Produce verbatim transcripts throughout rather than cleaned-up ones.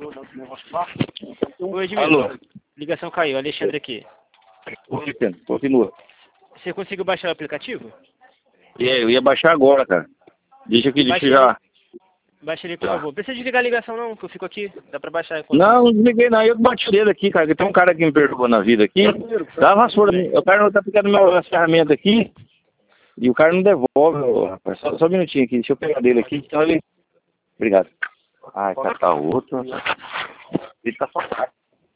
Oi, Edmilson. Alô. Ligação caiu. Alexandre aqui. Oi, Pedro. Continua. Você conseguiu baixar o aplicativo? E aí, eu ia baixar agora, cara. Deixa aqui, deixa Baixa eu já. ele. Baixa ele, por Tá. favor. Precisa desligar a ligação não, que eu fico aqui. Dá pra baixar enquanto. Não, não desliguei não. Eu bati o dedo aqui, cara. Que tem um cara que me perturbou na vida aqui. Dá a vassoura. O cara não tá pegando minhas ferramentas aqui. E o cara não devolve, ô, rapaz. Só, só um minutinho aqui. Deixa eu pegar dele aqui. Então ele... Obrigado. Ai, catar outro. Ele tá só cara.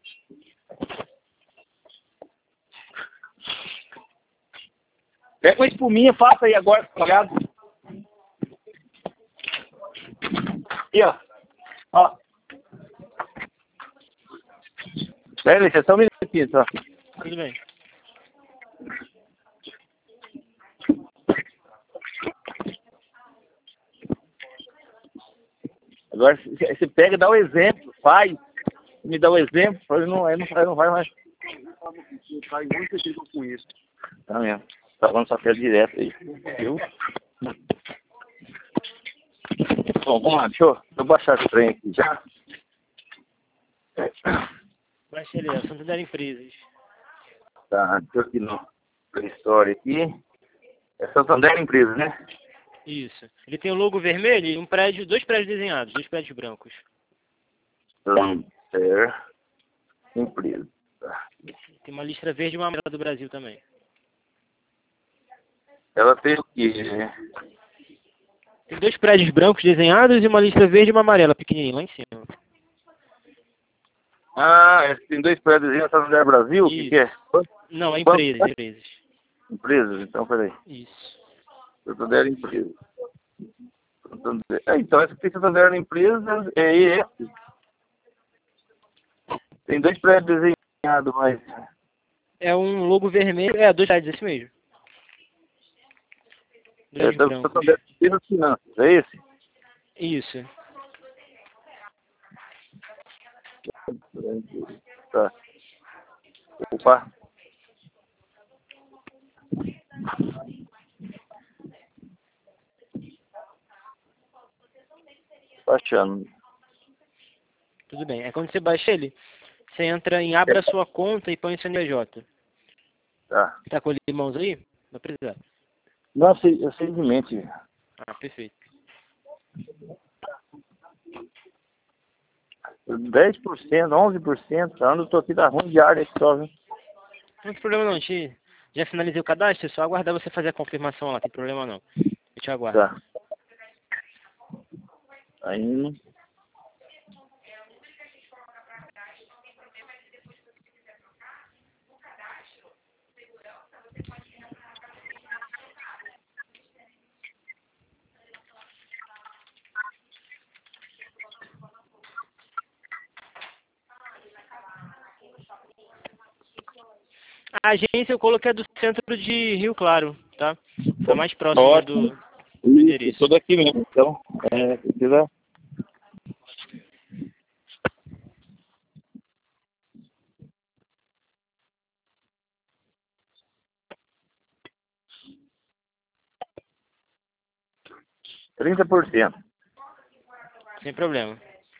Pega uma espuminha, faça aí agora, tá ligado? Aqui, ó. Ó. Pera aí, só um minutinho só. Tudo bem. Agora você pega e dá o exemplo, faz, me dá o exemplo, ele não, ele não, ele não vai mais. Faz muito tempo com isso. Tá mesmo. Tá falando só que é direto aí. Viu? Bom, vamos lá, deixa eu, deixa eu baixar esse trem aqui já. Baixa ele, ó. Santander Empresas. Tá, deixa eu aqui no Play Store aqui. É Santander Empresa, né? Isso. Ele tem o logo vermelho e um prédio, dois prédios desenhados, dois prédios brancos. Santander Empresa. Tem uma listra verde e uma amarela do Brasil também. Ela tem o quê? Tem dois prédios brancos desenhados e uma listra verde e uma amarela pequenininha lá em cima. Ah, esse tem dois prédios em Santander Brasil? O que, que é? Não, é empresas, empresas. Empresas, então, peraí. Isso. Santander Empresa. Santander. É, então, essa que tem Santander Empresa é esse. Tem dois prédios desenhados, mas... É um logo vermelho, é, dois prédios, esse mesmo. É, Dois tá, brancos. Santander Empresa Finanças, é esse? Isso. Tá. Opa. Baixando. Tudo bem. É quando você baixa ele, você entra em abra sua conta e põe o C N P J. Tá. Tá com ele em mãos aí? Vai precisar. Não, eu sei, eu sei de mente. Ah, perfeito. dez por cento, onze por cento, tá? Eu tô aqui da ruim de área aqui só, viu? Não tem problema não, gente. Já finalizei o cadastro, é só aguardar você fazer a confirmação lá, tem problema não. Eu te aguardo. Tá. Aí... A agência eu coloquei do centro de Rio Claro, tá? Tá mais próximo Ótimo. do, do endereço. Eu sou daqui mesmo, então, é, precisa... trinta por cento. Sem problema.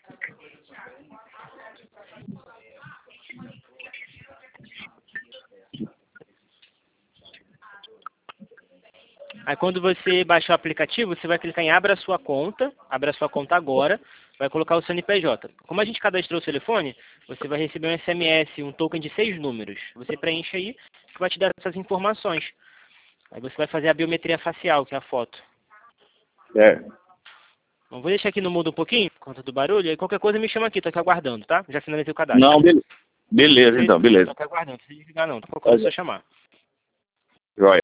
Aí quando você baixar o aplicativo, você vai clicar em abra sua conta, abra sua conta agora, vai colocar o C N P J. Como a gente cadastrou o telefone, você vai receber um S M S, um token de seis números. Você preenche aí, que vai te dar essas informações. Aí você vai fazer a biometria facial, que é a foto. É. Bom, vou deixar aqui no mudo um pouquinho, por conta do barulho, aí qualquer coisa me chama aqui, tô aqui aguardando, tá? Já finalizei o cadastro. Não, beleza. Beleza, então, Tô beleza. aqui aguardando, não precisa desligar não, qualquer coisa é só chamar. Joia.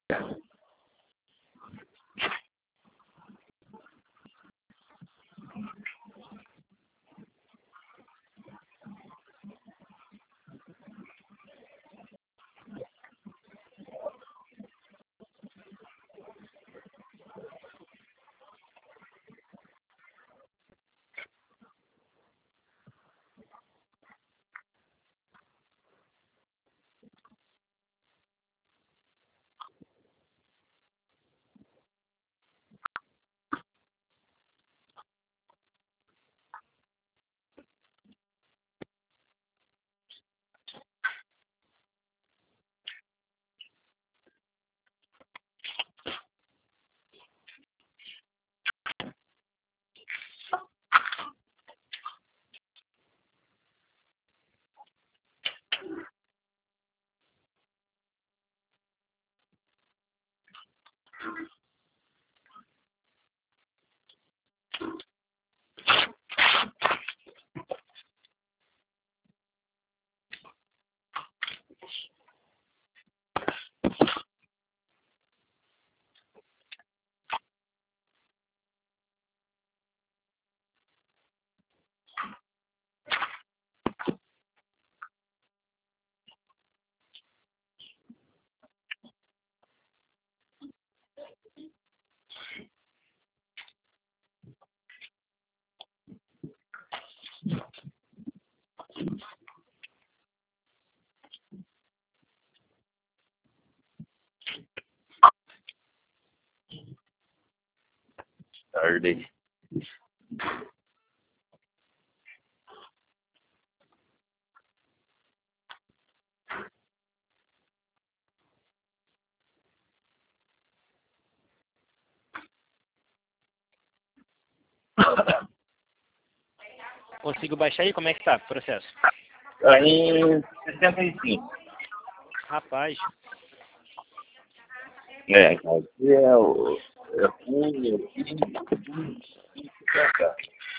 tarde. Consigo baixar aí? Como é que tá o processo? Tá em sessenta e cinco. Rapaz. É, aqui é o... É aqui, aqui, pra cá.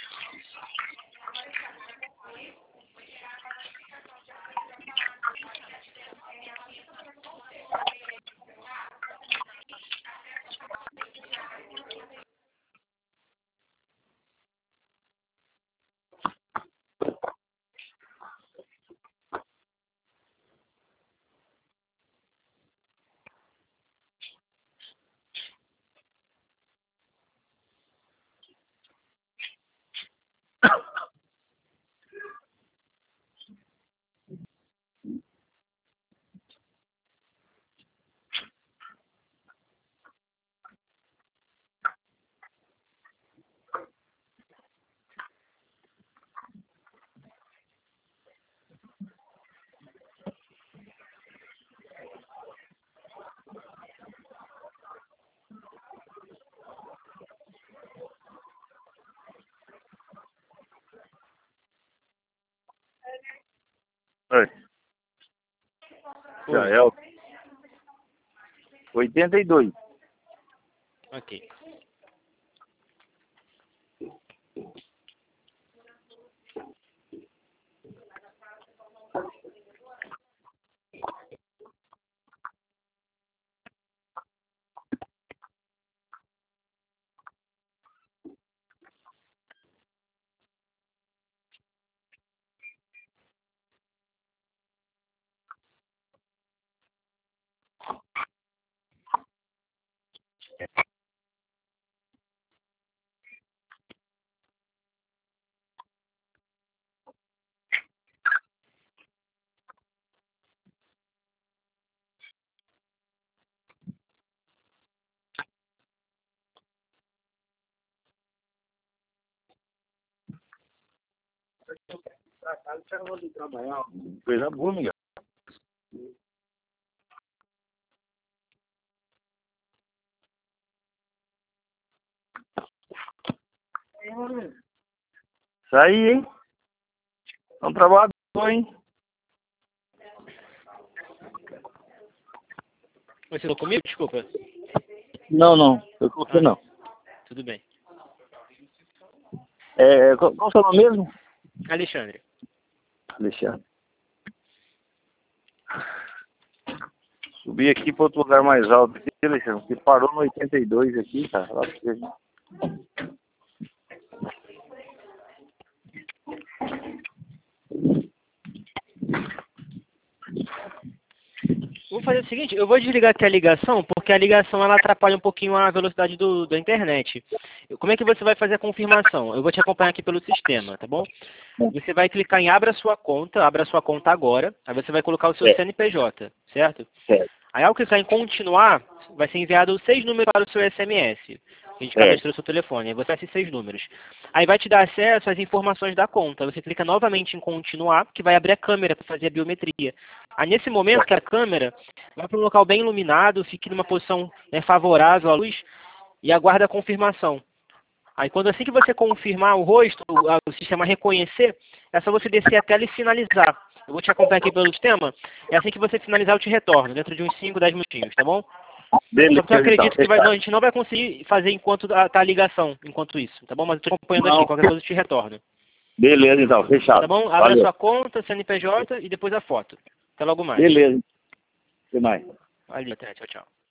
Oi. Já é o oitenta e dois. Ok. Coisa boa, Miguel. Isso aí, hein? É um trabalho bom, hein? Você falou comigo? Desculpa. Não, não. Eu coloquei Ah, não. tudo bem. É, qual, qual o seu nome mesmo? Alexandre. Alexandre. Subi aqui para outro lugar mais alto aqui, Alexandre, que parou no oitenta e dois aqui, cara. Lá pra você. Vou fazer o seguinte, eu vou desligar aqui a ligação, porque a ligação ela atrapalha um pouquinho a velocidade do, da internet. Como é que você vai fazer a confirmação? Eu vou te acompanhar aqui pelo sistema, tá bom? Você vai clicar em abra sua conta, abra sua conta agora, aí você vai colocar o seu É. C N P J, certo? Certo. Aí ao clicar em continuar, vai ser enviado seis números para o seu S M S. A gente É. cadastrou seu telefone, aí você vai esses seis números. Aí vai te dar acesso às informações da conta. Você clica novamente em continuar, que vai abrir a câmera para fazer a biometria. Aí nesse momento que a câmera vai para um local bem iluminado, fique numa posição né, favorável à luz e aguarda a confirmação. Aí quando assim que você confirmar o rosto, o, a- o sistema reconhecer, é só você descer a tela e finalizar. Eu vou te acompanhar aqui pelo sistema, e assim que você finalizar eu te retorno, dentro de uns cinco, dez minutinhos, tá bom? Beleza, Só que eu acredito então. que vai, não, a gente não vai conseguir fazer enquanto tá tá a ligação, enquanto isso, tá bom? Mas eu tô acompanhando Não. aqui, qualquer coisa eu te retorno. Beleza, então. Fechado. Tá bom? Abra Valeu. sua conta, C N P J e depois a foto. Até logo mais. Beleza. Até mais. Valeu, até, tchau, tchau.